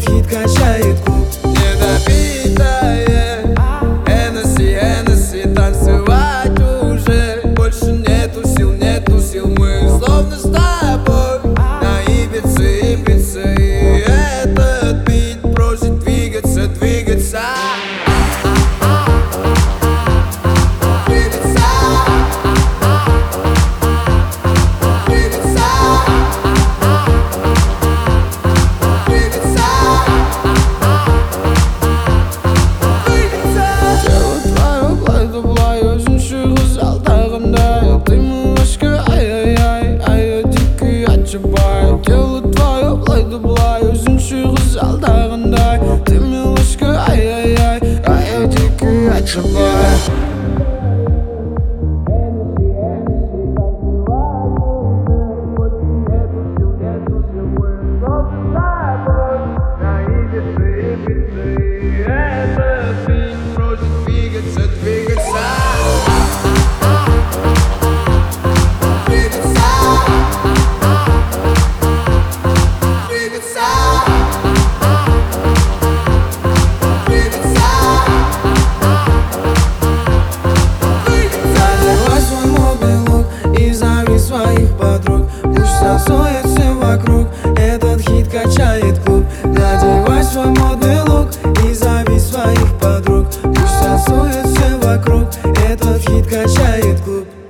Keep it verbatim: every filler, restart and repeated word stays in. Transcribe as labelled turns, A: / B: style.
A: хит качает клуб.
B: Недопитое Hennessy, Hennessy, танцевать уже больше нету сил, нету сил. Мы словно с тобой на Ибице, Ибице. И этот бит просит двигаться, двигаться.
A: Дело твое, былай да былай, өзіңше қызғалдағандай. Ты милашка, ай-яй-яй, ай-яй, дикий отшибай. Танцует все вокруг, этот хит качает клуб. Надевай свой модный лук и зови своих подруг. Пусть танцует все вокруг, этот хит качает клуб.